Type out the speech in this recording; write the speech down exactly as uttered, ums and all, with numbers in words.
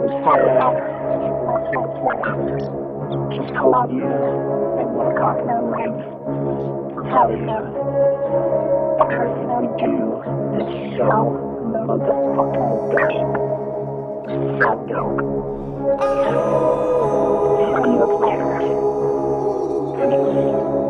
started out my soul plan. Just to love you and work on memories. Tell you everything we do is so motherfucking dope. So dope. See you later. Peace.